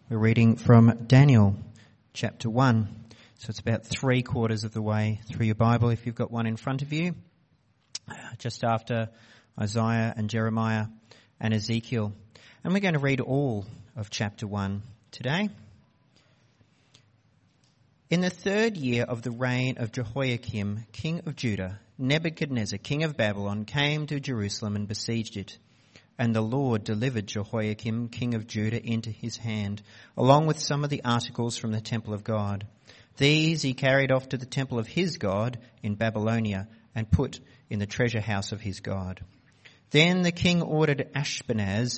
We're reading from Daniel chapter 1. So it's about 3/4 of the way through your Bible if you've got one in front of you. Just after Isaiah and Jeremiah and Ezekiel. And we're going to read all of chapter 1 today. In the 3rd year of the reign of Jehoiakim, king of Judah, Nebuchadnezzar, king of Babylon, came to Jerusalem and besieged it. And the Lord delivered Jehoiakim, king of Judah, into his hand, along with some of the articles from the temple of God. These he carried off to the temple of his God in Babylonia and put in the treasure house of his God. Then the king ordered Ashpenaz,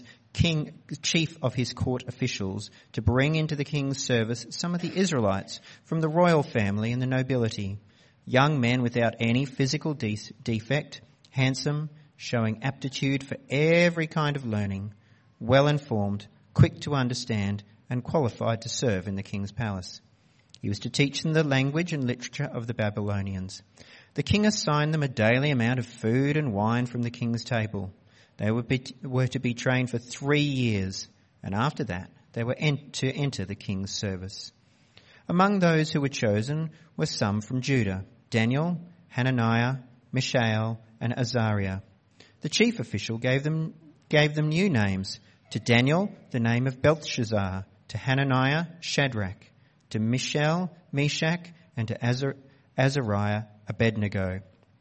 chief of his court officials, to bring into the king's service some of the Israelites from the royal family and the nobility, young men without any physical defect, handsome, showing aptitude for every kind of learning, well-informed, quick to understand, and qualified to serve in the king's palace. He was to teach them the language and literature of the Babylonians. The king assigned them a daily amount of food and wine from the king's table. They were to be trained for 3 years, and after that they were to enter the king's service. Among those who were chosen were some from Judah: Daniel, Hananiah, Mishael, and Azariah. The chief official gave them new names. To Daniel, the name of Belshazzar; to Hananiah, Shadrach; to Mishael, Meshach; and to Azariah, Abednego.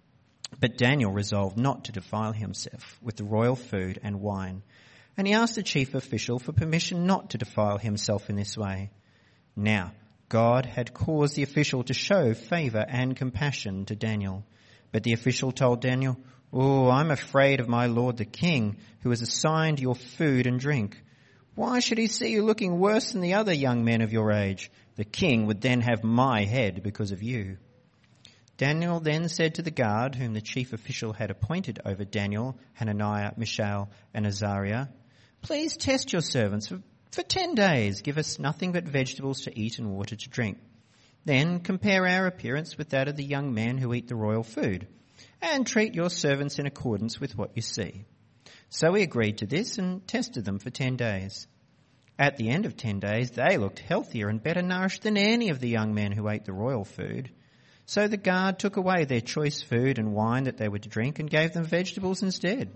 But Daniel resolved not to defile himself with the royal food and wine, and he asked the chief official for permission not to defile himself in this way. Now, God had caused the official to show favour and compassion to Daniel. But the official told Daniel, "Oh, I'm afraid of my lord the king, who has assigned your food and drink. Why should he see you looking worse than the other young men of your age? The king would then have my head because of you." Daniel then said to the guard, whom the chief official had appointed over Daniel, Hananiah, Mishael, and Azariah, "Please test your servants for 10 days. Give us nothing but vegetables to eat and water to drink. Then compare our appearance with that of the young men who eat the royal food, and treat your servants in accordance with what you see." So we agreed to this and tested them for 10 days. At the end of 10 days, they looked healthier and better nourished than any of the young men who ate the royal food. So the guard took away their choice food and wine that they were to drink and gave them vegetables instead.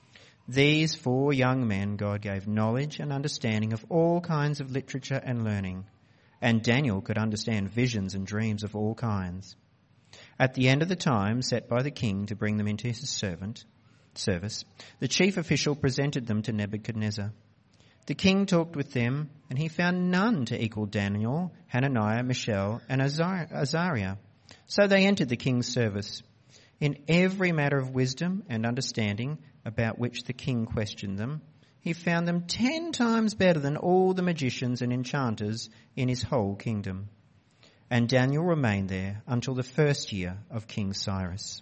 These 4 young men God gave knowledge and understanding of all kinds of literature and learning, and Daniel could understand visions and dreams of all kinds. At the end of the time set by the king to bring them into his service, the chief official presented them to Nebuchadnezzar. The king talked with them, and he found none to equal Daniel, Hananiah, Mishael, and Azariah. So they entered the king's service. In every matter of wisdom and understanding about which the king questioned them, he found them 10 times better than all the magicians and enchanters in his whole kingdom. And Daniel remained there until the 1st year of King Cyrus.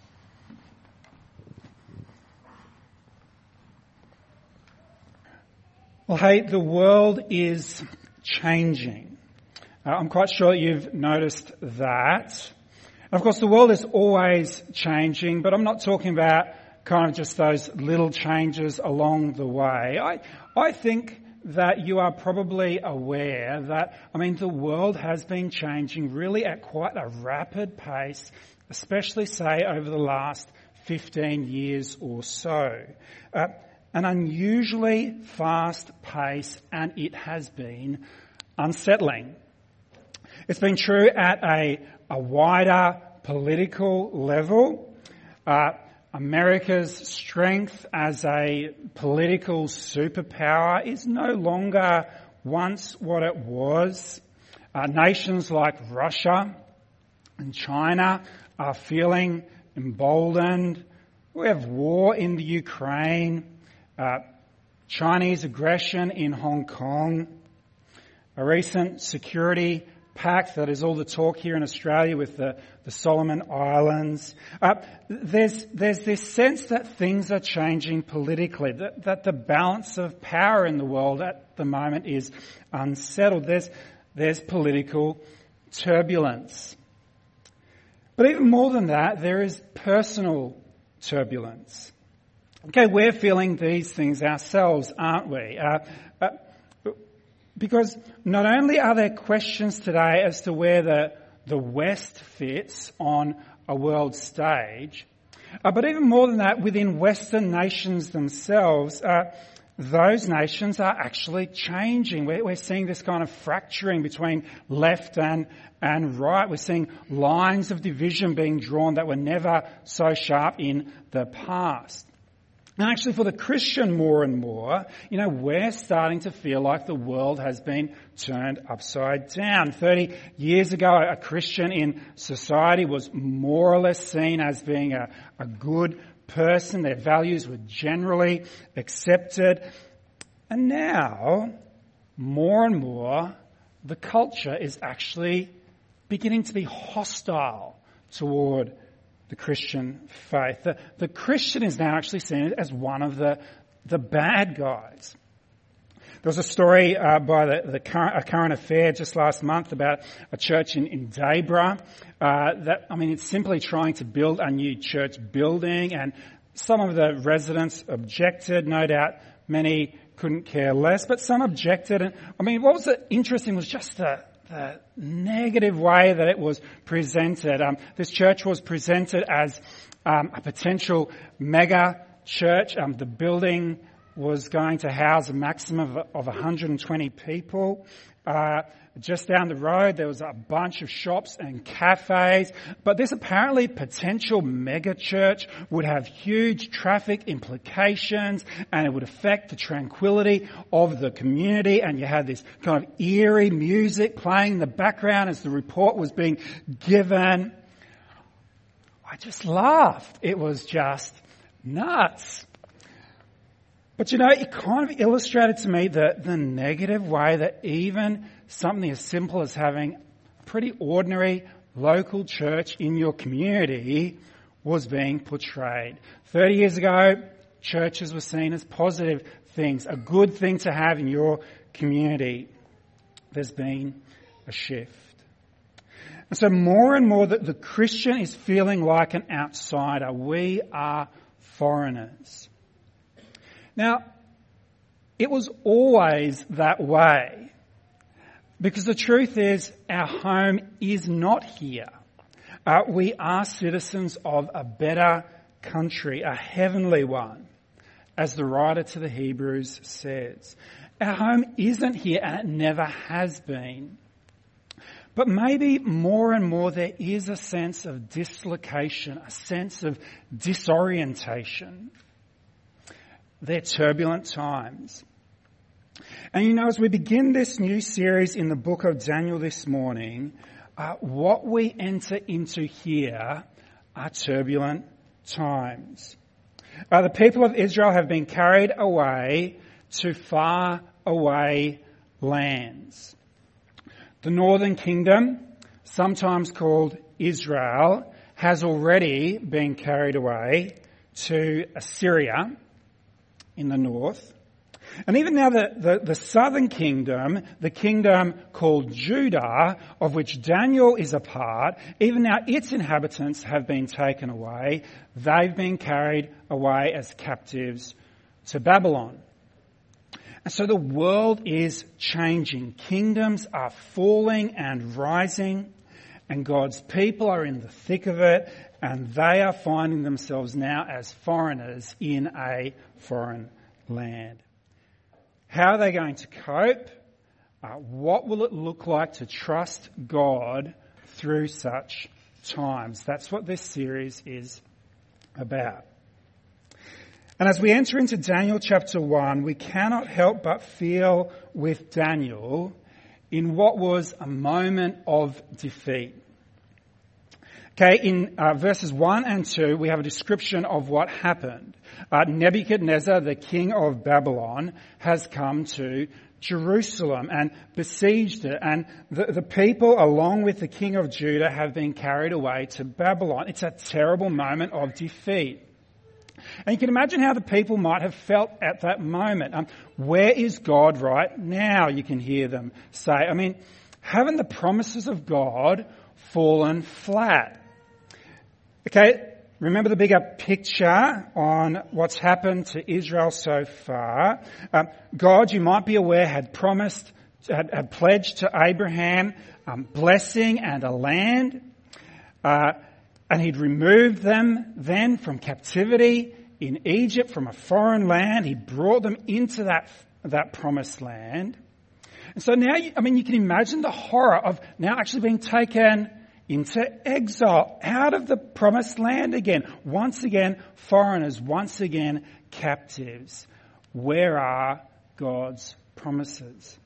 Well, hey, the world is changing. I'm quite sure you've noticed that. Of course, the world is always changing, but I'm not talking about kind of just those little changes along the way. I think that you are probably aware that, the world has been changing really at quite a rapid pace, especially, say, over the last 15 years or so. An unusually fast pace, and it has been unsettling. It's been true at a wider political level. America's strength as a political superpower is no longer once what it was. Nations like Russia and China are feeling emboldened. We have war in the Ukraine, Chinese aggression in Hong Kong, a recent security pact that is all the talk here in Australia with the Solomon Islands. There's this sense that things are changing politically, that the balance of power in the world at the moment is unsettled. There's political turbulence. But even more than that, there is personal turbulence. Okay, we're feeling these things ourselves, aren't we? Because not only are there questions today as to where the West fits on a world stage, but even more than that, within Western nations themselves, those nations are actually changing. We're seeing this kind of fracturing between left and right. We're seeing lines of division being drawn that were never so sharp in the past. And actually for the Christian more and more, we're starting to feel like the world has been turned upside down. 30 years ago, a Christian in society was more or less seen as being a good person. Their values were generally accepted. And now, more and more, the culture is actually beginning to be hostile toward the Christian faith. The Christian is now actually seen as one of the bad guys. There was a story by a current affair just last month about a church in Debra. It's simply trying to build a new church building, and some of the residents objected. No doubt many couldn't care less, but some objected. And what was interesting was just the negative way that it was presented. This church was presented as a potential mega church. The building was going to house a maximum of 120 people. Just down the road, there was a bunch of shops and cafes. But this apparently potential mega church would have huge traffic implications, and it would affect the tranquility of the community. And you had this kind of eerie music playing in the background as the report was being given. I just laughed. It was just nuts. But it kind of illustrated to me the negative way that even something as simple as having a pretty ordinary local church in your community was being portrayed. 30 years ago, churches were seen as positive things, a good thing to have in your community. There's been a shift. And so more and more the Christian is feeling like an outsider. We are foreigners. Now, it was always that way. Because the truth is, our home is not here. We are citizens of a better country, a heavenly one, as the writer to the Hebrews says. Our home isn't here, and it never has been. But maybe more and more there is a sense of dislocation, a sense of disorientation. They're turbulent times. And as we begin this new series in the book of Daniel this morning, what we enter into here are turbulent times. The people of Israel have been carried away to far away lands. The northern kingdom, sometimes called Israel, has already been carried away to Assyria in the north. And even now the southern kingdom, the kingdom called Judah, of which Daniel is a part, even now its inhabitants have been taken away. They've been carried away as captives to Babylon. And so the world is changing. Kingdoms are falling and rising, and God's people are in the thick of it, and they are finding themselves now as foreigners in a foreign land. How are they going to cope? What will it look like to trust God through such times? That's what this series is about. And as we enter into Daniel chapter 1, we cannot help but feel with Daniel in what was a moment of defeat. Okay, in verses 1 and 2, we have a description of what happened. Nebuchadnezzar, the king of Babylon, has come to Jerusalem and besieged it. And the people, along with the king of Judah, have been carried away to Babylon. It's a terrible moment of defeat. And you can imagine how the people might have felt at that moment. Where is God right now? You can hear them say. Haven't the promises of God fallen flat? Okay, remember the bigger picture on what's happened to Israel so far. God, you might be aware, had promised had pledged to Abraham blessing and a land. And he'd removed them then from captivity in Egypt, from a foreign land. He brought them into that promised land. And so now, you can imagine the horror of now actually being taken into exile, out of the promised land again. Once again, foreigners, once again, captives. Where are God's promises?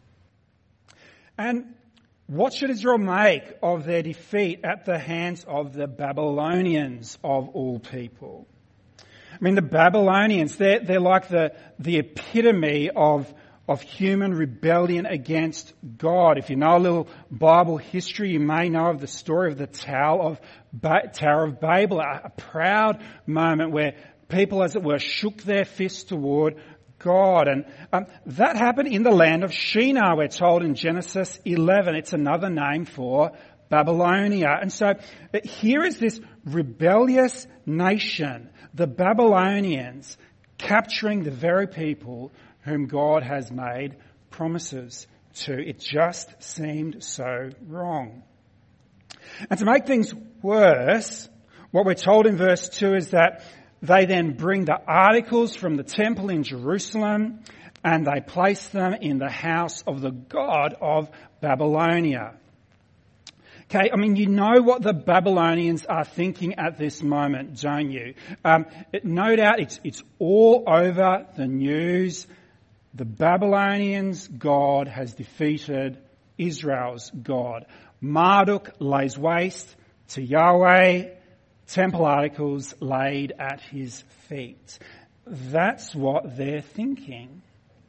And what should Israel make of their defeat at the hands of the Babylonians of all people? The Babylonians, they're like the epitome of human rebellion against God. If you know a little Bible history, you may know of the story of the Tower of Babel, a proud moment where people, as it were, shook their fists toward God. And that happened in the land of Shinar, we're told in Genesis 11. It's another name for Babylonia. And so here is this rebellious nation, the Babylonians, capturing the very people whom God has made promises to. It just seemed so wrong. And to make things worse, what we're told in verse 2 is that they then bring the articles from the temple in Jerusalem and they place them in the house of the god of Babylonia. Okay, you know what the Babylonians are thinking at this moment, don't you? No doubt it's all over the news. The Babylonians' God has defeated Israel's God. Marduk lays waste to Yahweh. Temple articles laid at his feet. That's what they're thinking.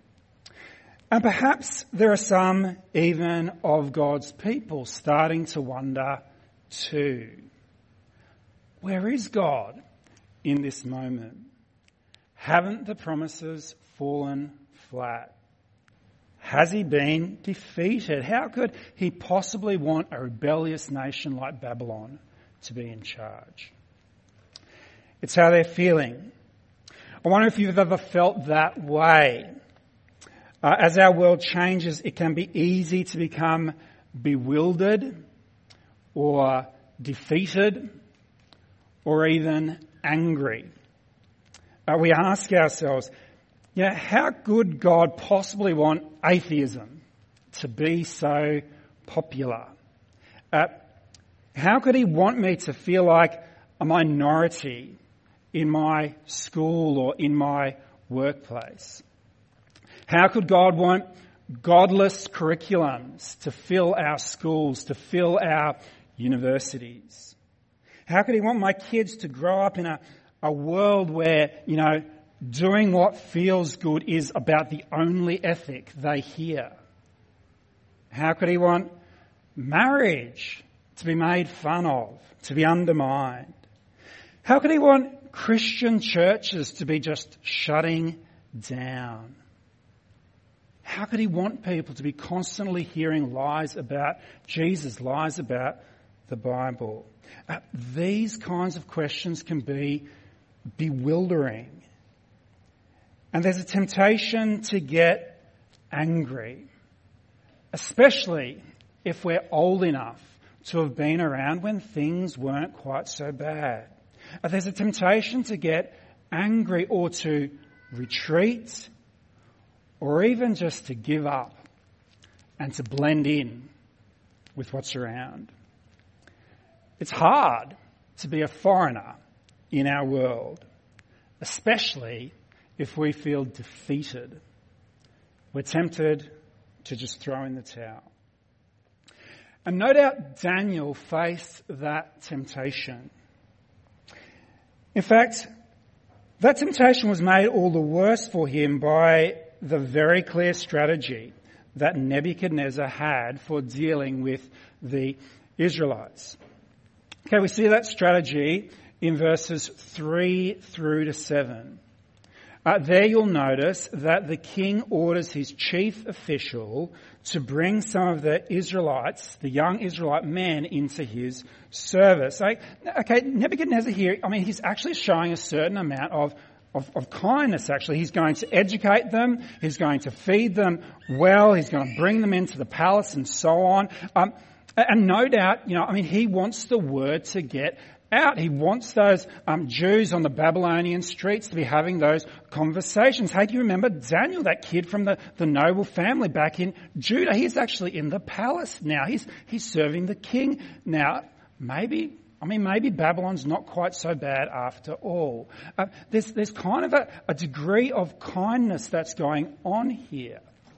And perhaps there are some even of God's people starting to wonder too. Where is God in this moment? Haven't the promises fallen flat? Has he been defeated? How could he possibly want a rebellious nation like Babylon to be in charge? It's how they're feeling. I wonder if you've ever felt that way. As our world changes, it can be easy to become bewildered or defeated or even angry. We ask ourselves, how could God possibly want atheism to be so popular? How could he want me to feel like a minority in my school or in my workplace? How could God want godless curriculums to fill our schools, to fill our universities? How could he want my kids to grow up in a world where, doing what feels good is about the only ethic they hear? How could he want marriage to be made fun of, to be undermined? How could he want Christian churches to be just shutting down? How could he want people to be constantly hearing lies about Jesus, lies about the Bible? These kinds of questions can be bewildering. And there's a temptation to get angry, especially if we're old enough to have been around when things weren't quite so bad. There's a temptation to get angry or to retreat or even just to give up and to blend in with what's around. It's hard to be a foreigner in our world, especially if we feel defeated. We're tempted to just throw in the towel. And no doubt Daniel faced that temptation. In fact, that temptation was made all the worse for him by the very clear strategy that Nebuchadnezzar had for dealing with the Israelites. Okay, we see that strategy in verses 3 through to 7. There you'll notice that the king orders his chief official to bring some of the Israelites, the young Israelite men, into his service. Okay, Nebuchadnezzar here, he's actually showing a certain amount of of kindness, actually. He's going to educate them. He's going to feed them well. He's going to bring them into the palace and so on. And no doubt, he wants the word to get out. He wants those Jews on the Babylonian streets to be having those conversations. Hey, do you remember Daniel, that kid from the noble family back in Judah? He's actually in the palace now. He's serving the king now. Maybe Babylon's not quite so bad after all. There's kind of a degree of kindness that's going on here.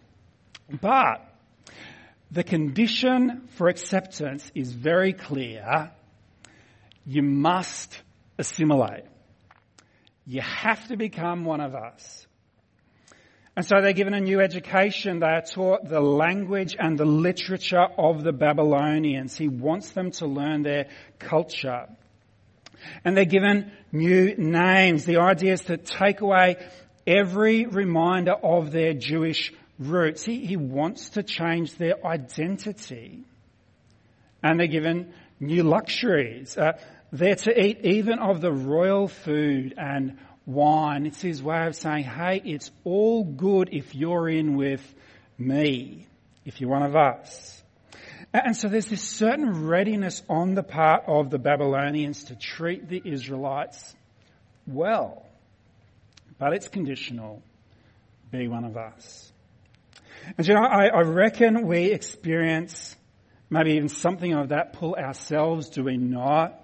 But the condition for acceptance is very clear. You must assimilate. You have to become one of us. And so they're given a new education. They are taught the language and the literature of the Babylonians. He wants them to learn their culture. And they're given new names. The idea is to take away every reminder of their Jewish roots. He wants to change their identity. And they're given new luxuries. They're to eat even of the royal food and wine. It's his way of saying, hey, it's all good if you're in with me, if you're one of us. And so there's this certain readiness on the part of the Babylonians to treat the Israelites well. But it's conditional. Be one of us. And I reckon we experience maybe even something of that pull ourselves, do we not?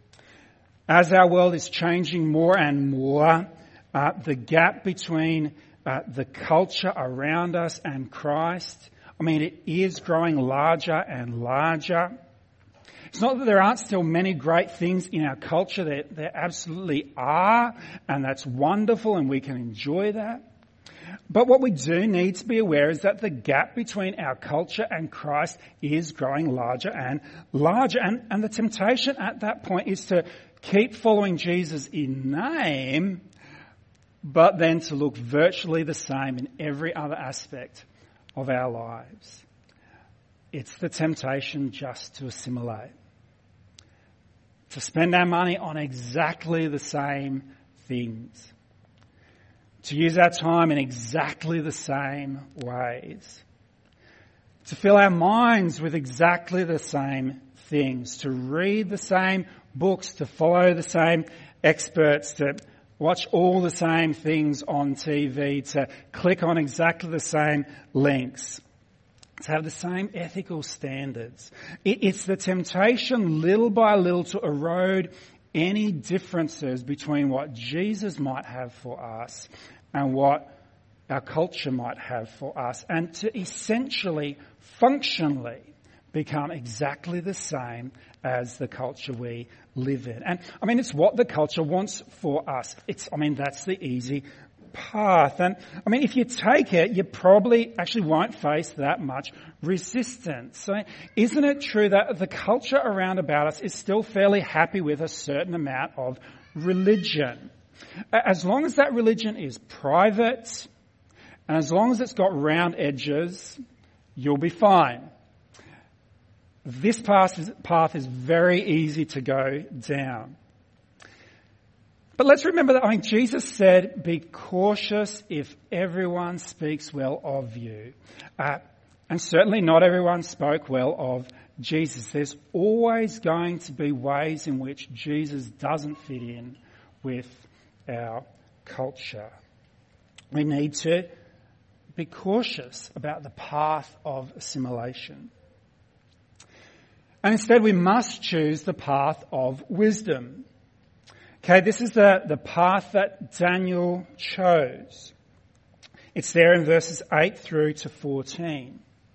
As our world is changing more and more, the gap between the culture around us and Christ, it is growing larger and larger. It's not that there aren't still many great things in our culture. There absolutely are, and that's wonderful, and we can enjoy that. But what we do need to be aware is that the gap between our culture and Christ is growing larger and larger. And the temptation at that point is to keep following Jesus in name, but then to look virtually the same in every other aspect of our lives. It's the temptation just to assimilate. To spend our money on exactly the same things. To use our time in exactly the same ways. To fill our minds with exactly the same things. To read the same books, to follow the same experts, to watch all the same things on TV, to click on exactly the same links, to have the same ethical standards. It's the temptation little by little to erode any differences between what Jesus might have for us and what our culture might have for us, and to essentially, functionally become exactly the same as the culture we live in. And it's what the culture wants for us. That's the easy path. And if you take it, you probably actually won't face that much resistance. So isn't it true that the culture around about us is still fairly happy with a certain amount of religion? As long as that religion is private, and as long as it's got round edges, you'll be fine. This path is very easy to go down. But let's remember that Jesus said, be cautious if everyone speaks well of you. And certainly not everyone spoke well of Jesus. There's always going to be ways in which Jesus doesn't fit in with our culture. We need to be cautious about the path of assimilation. And instead we must choose the path of wisdom. Okay, this is the path that Daniel chose. It's there in verses 8 through to 14.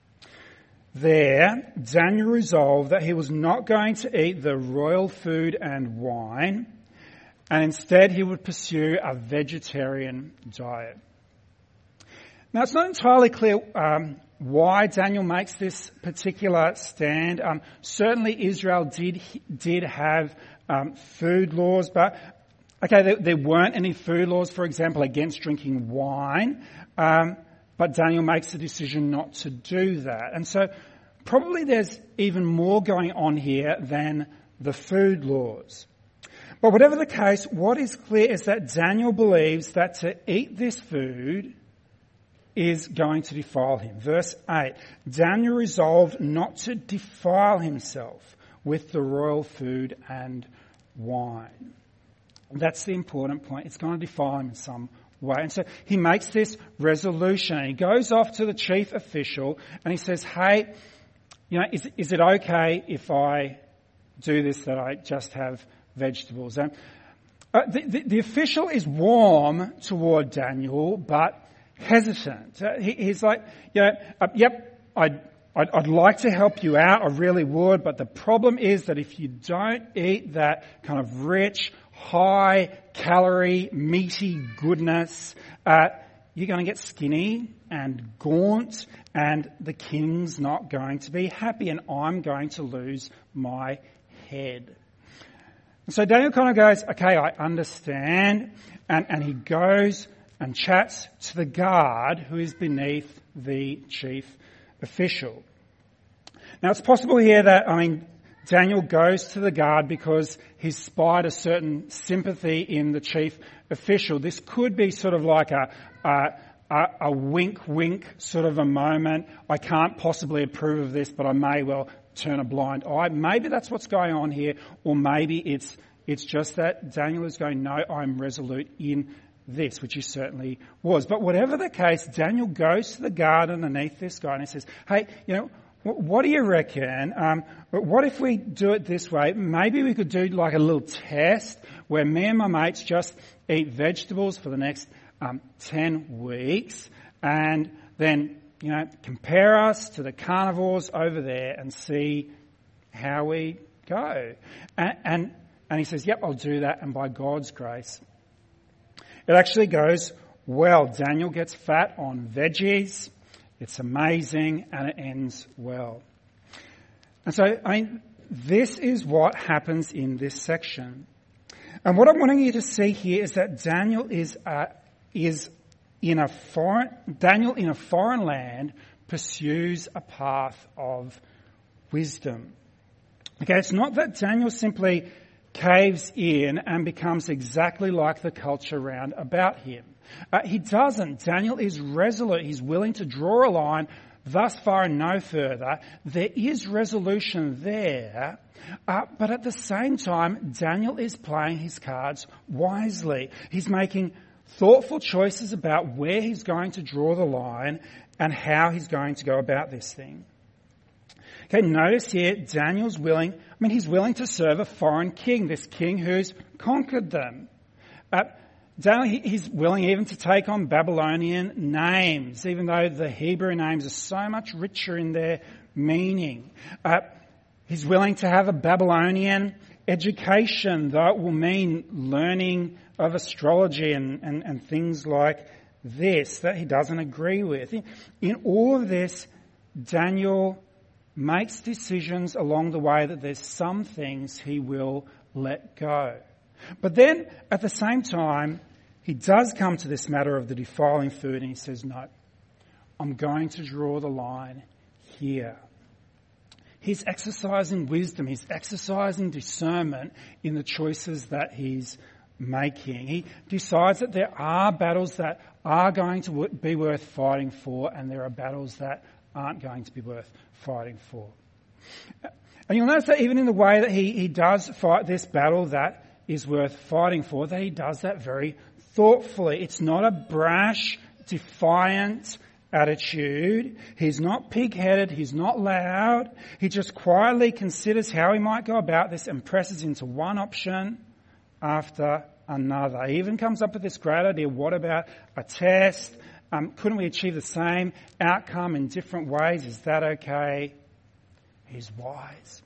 There, Daniel resolved that he was not going to eat the royal food and wine, and instead he would pursue a vegetarian diet. Now, it's not entirely clear why Daniel makes this particular stand. Certainly Israel did have food laws, but there weren't any food laws, for example, against drinking wine. But Daniel makes the decision not to do that. And so probably there's even more going on here than the food laws. But whatever the case, what is clear is that Daniel believes that to eat this food is going to defile him. Verse 8, Daniel resolved not to defile himself with the royal food and wine. That's the important point. It's going to defile him in some way. And so he makes this resolution. He goes off to the chief official and he says, hey, is it okay if I do this, that I just have vegetables? The official is warm toward Daniel, but hesitant. He's like, yep, I'd like to help you out, I really would, but the problem is that if you don't eat that kind of rich, high calorie, meaty goodness, you're going to get skinny and gaunt, and the king's not going to be happy, and I'm going to lose my head. And so Daniel kind of goes, okay, I understand, and he goes and chats to the guard who is beneath the chief official. Now it's possible here that, Daniel goes to the guard because he's spied a certain sympathy in the chief official. This could be sort of like a wink sort of a moment. I can't possibly approve of this, but I may well turn a blind eye. Maybe that's what's going on here, or maybe it's just that Daniel is going, no, I'm resolute in this, which he certainly was. But whatever the case, Daniel goes to the guard underneath this guy and he says, hey, what do you reckon? What if we do it this way? Maybe we could do like a little test where me and my mates just eat vegetables for the next 10 weeks and then, compare us to the carnivores over there and see how we go. And he says, yep, I'll do that. And by God's grace, it actually goes well. Daniel gets fat on veggies. It's amazing, and it ends well. And so, this is what happens in this section. And what I'm wanting you to see here is that Daniel in a foreign land pursues a path of wisdom. Okay, it's not that Daniel simply caves in and becomes exactly like the culture round about him. He doesn't. Daniel is resolute. He's willing to draw a line thus far and no further. There is resolution there, but at the same time, Daniel is playing his cards wisely. He's making thoughtful choices about where he's going to draw the line and how he's going to go about this thing. Okay, notice here, Daniel's willing, he's willing to serve a foreign king, this king who's conquered them. Daniel, he's willing even to take on Babylonian names, even though the Hebrew names are so much richer in their meaning. He's willing to have a Babylonian education, though it will mean learning of astrology and things like this that he doesn't agree with. In all of this, Daniel makes decisions along the way that there's some things he will let go. But then, at the same time, he does come to this matter of the defiling food and he says, no, I'm going to draw the line here. He's exercising wisdom. He's exercising discernment in the choices that he's making. He decides that there are battles that are going to be worth fighting for and there are battles that aren't going to be worth fighting for. And you'll notice that even in the way that he does fight this battle that is worth fighting for, that he does that very thoughtfully. It's not a brash, defiant attitude. He's not pig-headed. He's not loud. He just quietly considers how he might go about this and presses into one option after another. He even comes up with this great idea. What about a test? Couldn't we achieve the same outcome in different ways? Is that okay? He's wise.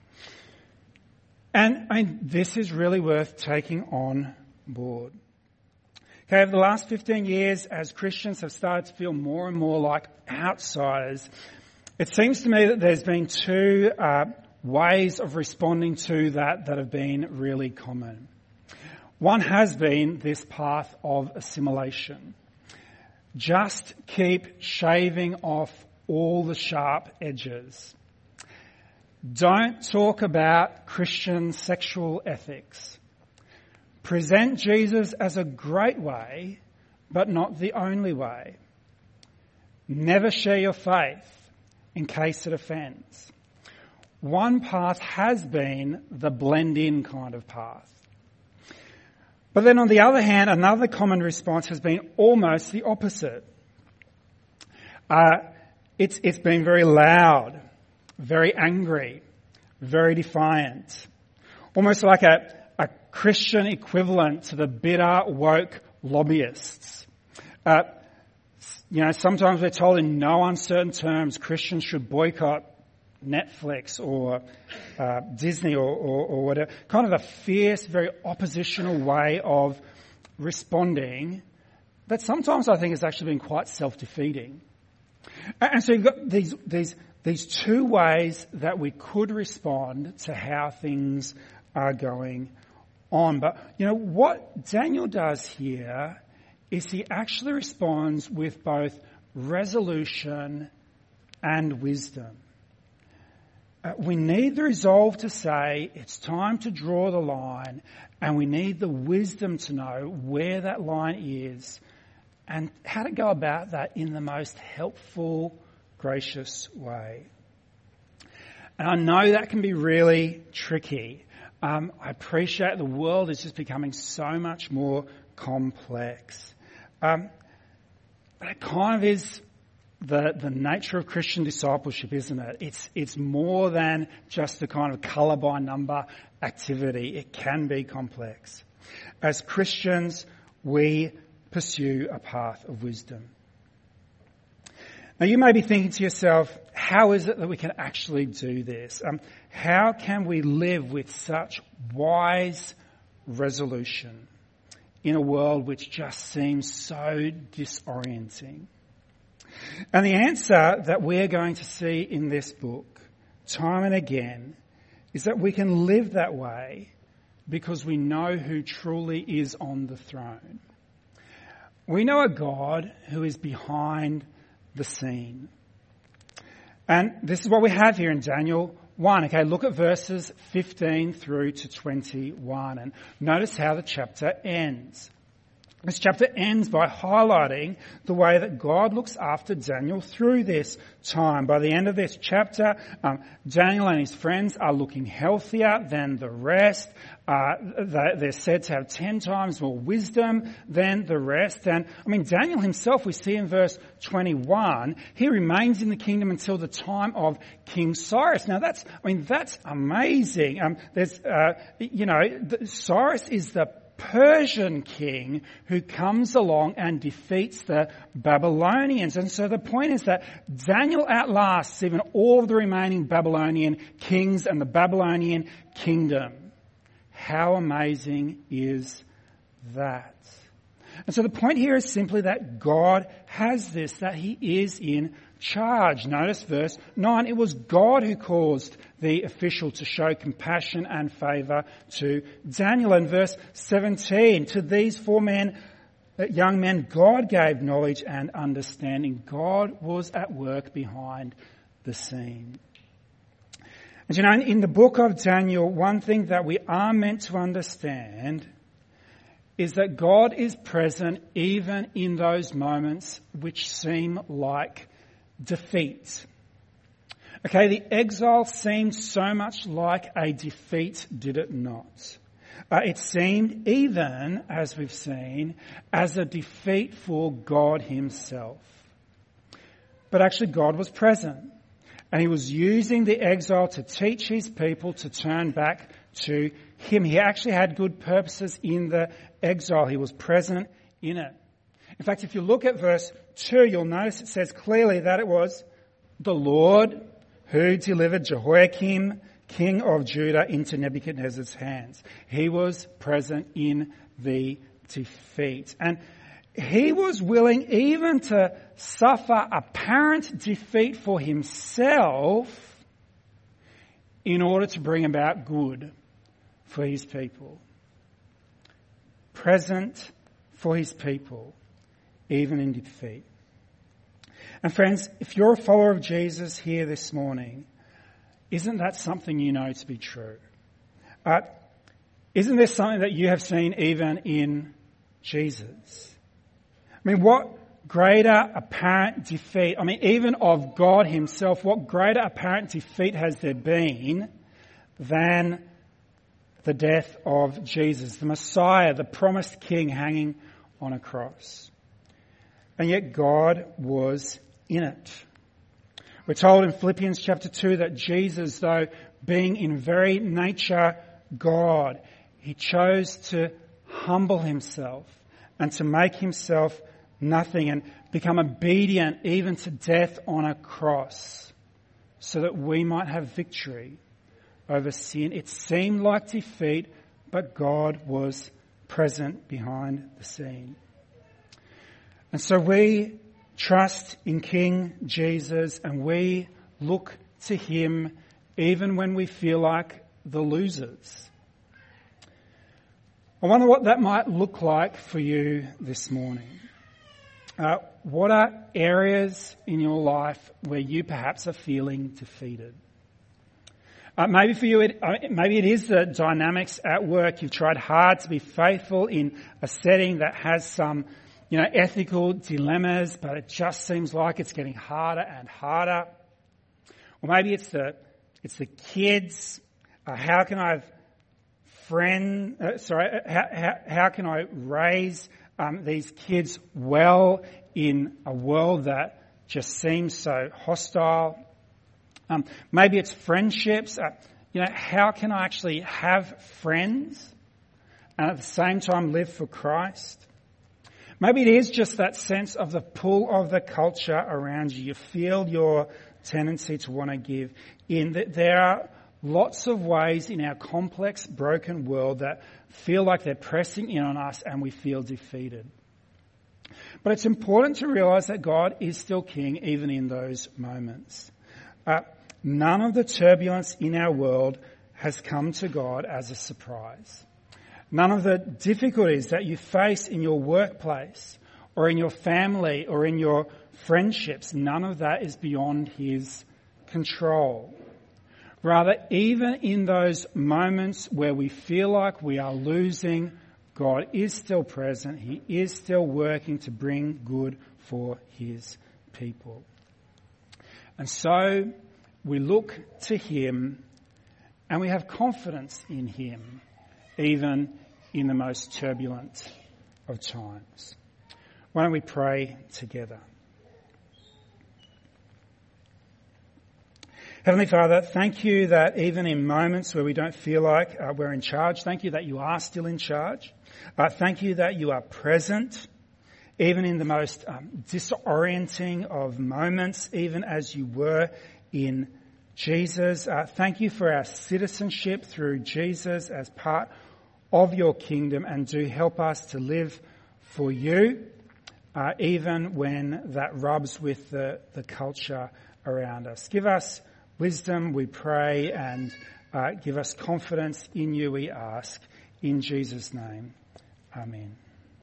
And this is really worth taking on board. Okay, over the last 15 years, as Christians have started to feel more and more like outsiders, it seems to me that there's been two ways of responding to that have been really common. One has been this path of assimilation. Just keep shaving off all the sharp edges. Don't talk about Christian sexual ethics. present Jesus as a great way, but not the only way. Never share your faith in case it offends. One path has been the blend-in kind of path. But then on the other hand, another common response has been almost the opposite. It's been very loud, very angry, very defiant. Almost like a Christian equivalent to the bitter, woke lobbyists. Sometimes we're told in no uncertain terms Christians should boycott Netflix or Disney or whatever. Kind of a fierce, very oppositional way of responding that sometimes I think has actually been quite self-defeating. And so you've got these two ways that we could respond to how things are going on. But, what Daniel does here is he actually responds with both resolution and wisdom. We need the resolve to say it's time to draw the line, and we need the wisdom to know where that line is and how to go about that in the most helpful, gracious way. And I know that can be really tricky. I appreciate the world is just becoming so much more complex. But it kind of is the nature of Christian discipleship, isn't it? It's more than just a kind of colour by number activity. It can be complex. As Christians, we pursue a path of wisdom. Now you may be thinking to yourself, how is it that we can actually do this? How can we live with such wise resolution in a world which just seems so disorienting? And the answer that we're going to see in this book, time and again, is that we can live that way because we know who truly is on the throne. We know a God who is behind the scene. And this is what we have here in Daniel 1. Okay, look at verses 15 through to 21 and notice how the chapter ends. This chapter ends by highlighting the way that God looks after Daniel through this time. By the end of this chapter, Daniel and his friends are looking healthier than the rest. They're said to have 10 times more wisdom than the rest. And Daniel himself, we see in verse 21, he remains in the kingdom until the time of King Cyrus. Now that's amazing. Cyrus is the Persian king who comes along and defeats the Babylonians. And so the point is that Daniel outlasts even all of the remaining Babylonian kings and the Babylonian kingdom. How amazing is that? And so the point here is simply that God has this, that he is in charge. Notice verse 9. It was God who caused the official to show compassion and favour to Daniel. And verse 17, to these four young men, God gave knowledge and understanding. God was at work behind the scene. And in the book of Daniel, one thing that we are meant to understand is that God is present even in those moments which seem like defeat. Okay, the exile seemed so much like a defeat, did it not? It seemed even, as we've seen, as a defeat for God himself. But actually God was present. And he was using the exile to teach his people to turn back to him. He actually had good purposes in the exile. He was present in it. In fact, if you look at verse 2, you'll notice it says clearly that it was the Lord who delivered Jehoiakim, king of Judah, into Nebuchadnezzar's hands. He was present in the defeat. And he was willing even to suffer apparent defeat for himself in order to bring about good for his people. Present for his people, even in defeat. And friends, if you're a follower of Jesus here this morning, isn't that something you know to be true? Isn't this something that you have seen even in Jesus? I mean, what greater apparent defeat, even of God himself, what greater apparent defeat has there been than the death of Jesus, the Messiah, the promised King hanging on a cross? And yet God was in it. We're told in Philippians chapter 2 that Jesus, though being in very nature God, he chose to humble himself and to make himself nothing and become obedient even to death on a cross so that we might have victory over sin. It seemed like defeat, but God was present behind the scene. And so we trust in King Jesus and we look to him even when we feel like the losers. I wonder what that might look like for you this morning. What are areas in your life where you perhaps are feeling defeated? Maybe for you, maybe it is the dynamics at work. You've tried hard to be faithful in a setting that has some, ethical dilemmas, but it just seems like it's getting harder and harder. Or maybe it's the kids. How can I raise these kids well in a world that just seems so hostile? Maybe it's friendships. How can I actually have friends and at the same time live for Christ? Maybe it is just that sense of the pull of the culture around you. You feel your tendency to want to give in. There are lots of ways in our complex, broken world that feel like they're pressing in on us and we feel defeated. But it's important to realize that God is still King even in those moments. None of the turbulence in our world has come to God as a surprise. None of the difficulties that you face in your workplace or in your family or in your friendships, none of that is beyond his control. Rather, even in those moments where we feel like we are losing, God is still present. He is still working to bring good for his people. And so we look to him and we have confidence in him, even in the most turbulent of times. Why don't we pray together? Heavenly Father, thank you that even in moments where we don't feel like we're in charge, thank you that you are still in charge. Thank you that you are present, even in the most disorienting of moments, even as you were in Jesus. Thank you for our citizenship through Jesus as part of your kingdom, and do help us to live for you, even when that rubs with the culture around us. Give us wisdom, we pray, and give us confidence in you, we ask. In Jesus' name, amen.